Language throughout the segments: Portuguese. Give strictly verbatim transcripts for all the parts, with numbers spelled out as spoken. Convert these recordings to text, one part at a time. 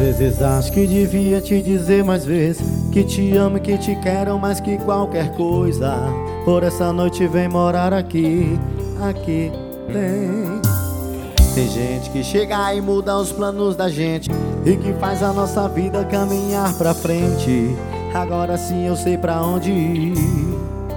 vezes acho que devia te dizer mais vezes que te amo e que te quero mais que qualquer coisa. Por essa noite vem morar aqui, aqui tem. Tem gente que chega e muda os planos da gente e que faz a nossa vida caminhar pra frente. Agora sim eu sei pra onde ir.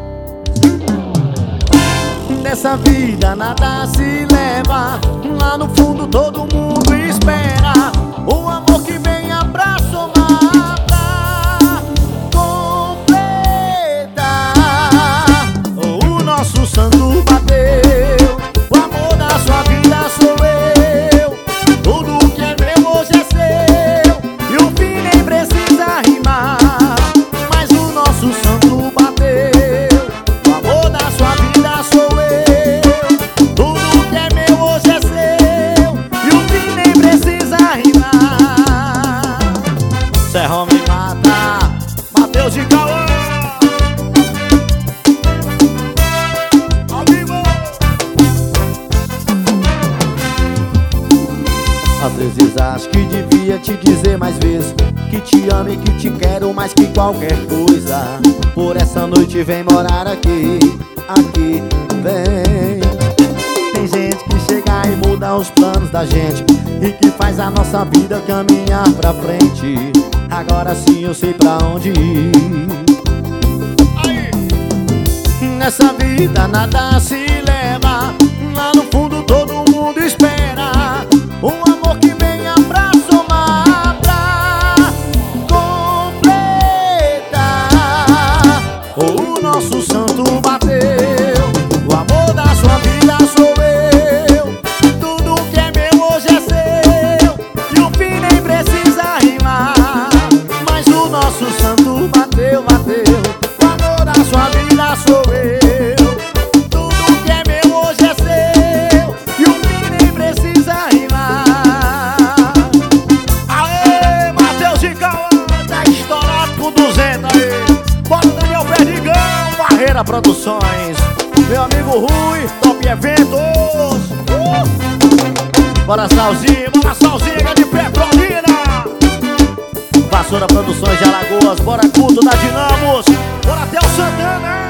Nessa vida nada se leva, lá no fundo todo mundo espera um amor que venha pra somar, pra completar. O nosso santo bateu, o amor da sua vida sou eu. Tudo que é meu hoje é seu e o fim nem precisa rimar. Mas o nosso santo bateu, o amor da sua vida sou eu. Serrão me mata, Matheus de Cauã, ao vivo. Às vezes acho que devia te dizer mais vezes que te amo e que te quero mais que qualquer coisa. Por essa noite vem morar aqui, aqui vem. Tem gente que chega e muda os planos da gente e que faz a nossa vida caminhar pra frente. Agora sim eu sei pra onde ir. Aí. Nessa vida nada se leva, lá no fundo todo mundo espera um amor que venha pra somar, pra completar. O nosso santo bateu, o amor da sua vida sou eu. Tudo que é meu hoje é seu e o fim nem precisa rimar. O nosso santo bateu, bateu, o amor da sua vida sou eu. Tudo que é meu hoje é seu e o fim nem precisa rimar. Aê, Matheus de Cauã, tá estourado com duzentos aí. Bora Daniel Perdigão, Barreira Produções. Meu amigo Rui, Top Eventos. uh! Bora Salzinho, bora Salzinho de Petrolina. Vassoura Produções de Alagoas, bora Culto da Dinamos, bora até o Santana.